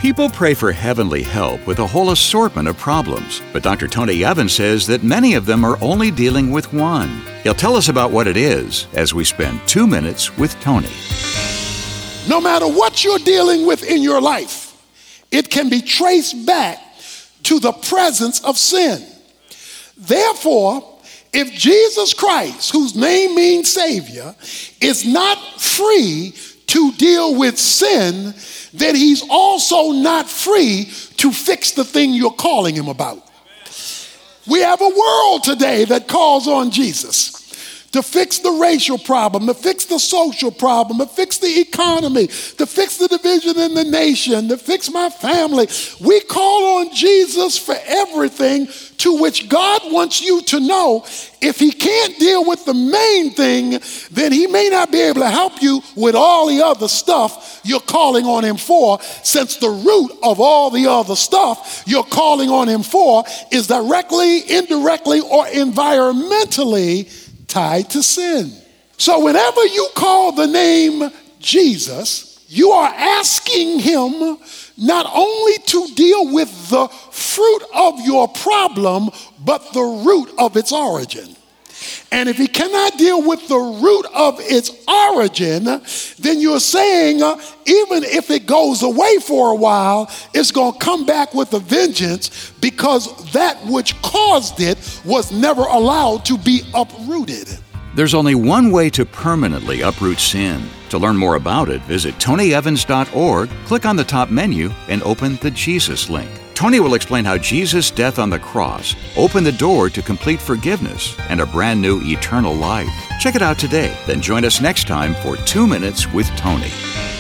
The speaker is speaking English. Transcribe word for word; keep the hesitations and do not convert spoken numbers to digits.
People pray for heavenly help with a whole assortment of problems, but Doctor Tony Evans says that many of them are only dealing with one. He'll tell us about what it is as we spend two minutes with Tony. No matter what you're dealing with in your life, it can be traced back to the presence of sin. Therefore, if Jesus Christ, whose name means Savior, is not free to deal with sin, then he's also not free to fix the thing you're calling him about. We have a world today that calls on Jesus to fix the racial problem, to fix the social problem, to fix the economy, to fix the division in the nation, to fix my family. We call on Jesus for everything, to which God wants you to know if he can't deal with the main thing, then he may not be able to help you with all the other stuff you're calling on him for, since the root of all the other stuff you're calling on him for is directly, indirectly, or environmentally tied to sin. So whenever you call the name Jesus, you are asking him not only to deal with the fruit of your problem, but the root of its origin. And if he cannot deal with the root of its origin, then you're saying uh, even if it goes away for a while, it's going to come back with a vengeance, because that which caused it was never allowed to be uprooted. There's only one way to permanently uproot sin. To learn more about it, visit tony evans dot org, click on the top menu, and open the Jesus link. Tony will explain how Jesus' death on the cross opened the door to complete forgiveness and a brand new eternal life. Check it out today, then join us next time for Two Minutes with Tony.